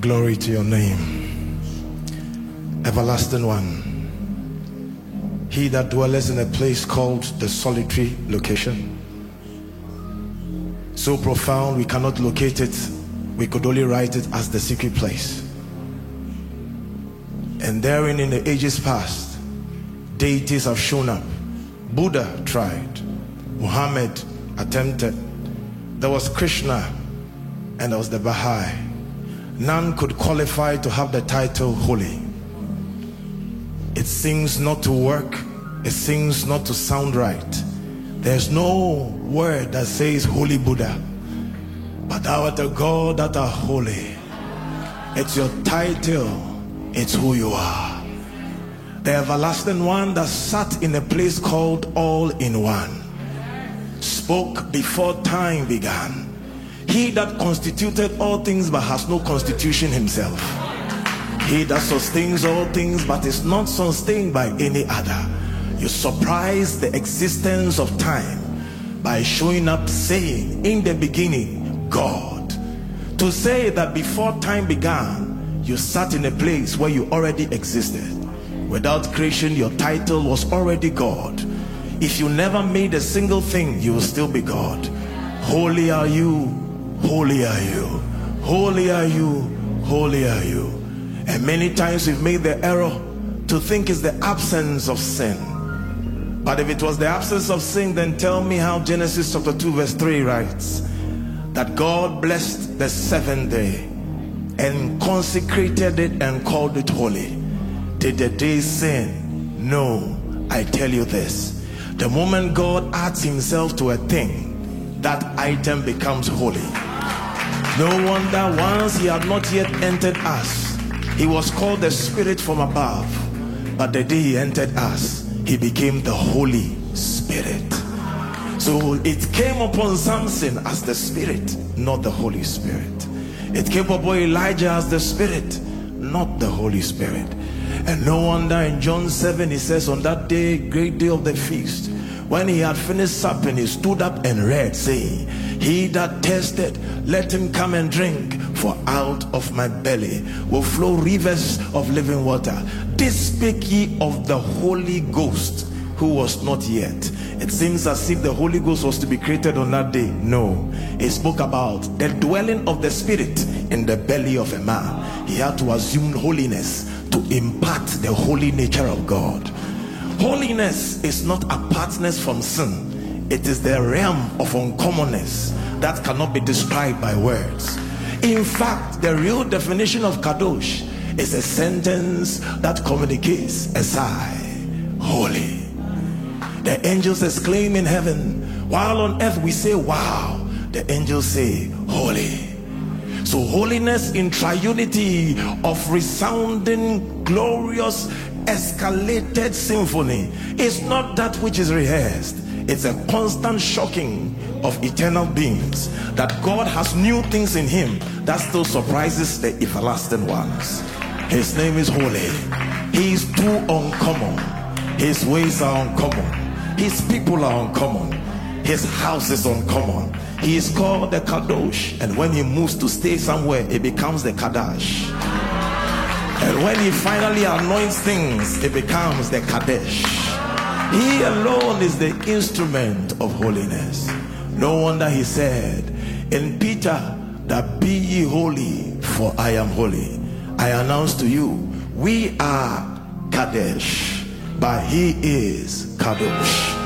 Glory to your name. Everlasting one. He that dwelleth in a place called the solitary location. So profound we cannot locate it. We could only write it as the secret place. And therein in the ages past, deities have shown up. Buddha tried. Muhammad attempted. There was Krishna and there was the Baha'i. None could qualify to have the title holy. It seems not to work. It seems not to sound right. There's no word that says Holy Buddha. But thou art a God that are holy. It's your title. It's who you are. The everlasting one that sat in a place called All-in-One. Spoke before time began. He that constituted all things but has no constitution himself. He that sustains all things but is not sustained by any other. You surprise the existence of time by showing up saying, in the beginning, God. To say that before time began, you sat in a place where you already existed. Without creation, your title was already God. If you never made a single thing, you will still be God. Holy are you, holy are you, holy are you, holy are you. And many times we've made the error to think it's the absence of sin. But if it was the absence of sin, then tell me how Genesis chapter 2 verse 3 writes that God blessed the seventh day and consecrated it and called it holy. Did the day sin? No. I tell you this. The moment God adds himself to a thing, that item becomes holy. No wonder once he had not yet entered us, he was called the Spirit from above. But the day he entered us, he became the Holy Spirit. So it came upon Samson as the Spirit, not the Holy Spirit. It came upon Elijah as the Spirit, not the Holy Spirit. And no wonder in John 7 he says, on that day, great day of the feast, when he had finished supping, he stood up and read, saying, he that thirsted, let him come and drink, for out of my belly will flow rivers of living water. This spake ye of the Holy Ghost, who was not yet. It seems as if the Holy Ghost was to be created on that day. No, it spoke about the dwelling of the Spirit in the belly of a man. He had to assume holiness to impart the holy nature of God. Holiness is not apartness from sin. It is the realm of uncommonness that cannot be described by words. In fact, the real definition of kadosh is a sentence that communicates a sigh. Holy. The angels exclaim in heaven, while on earth we say wow. The angels say holy. So holiness in triunity of resounding, glorious, escalated symphony is not that which is rehearsed. It's a constant shocking of eternal beings, that God has new things in him that still surprises the everlasting ones. His name is holy. He is too uncommon. His ways are uncommon. His people are uncommon. His house is uncommon. He is called the Kadosh, and when he moves to stay somewhere, it becomes the Kadash. And when he finally anoints things, it becomes the Kadesh. He alone is the instrument of holiness. No wonder he said in Peter that be ye holy, for I am holy. I announce to you, we are Kadesh, but he is Kadosh.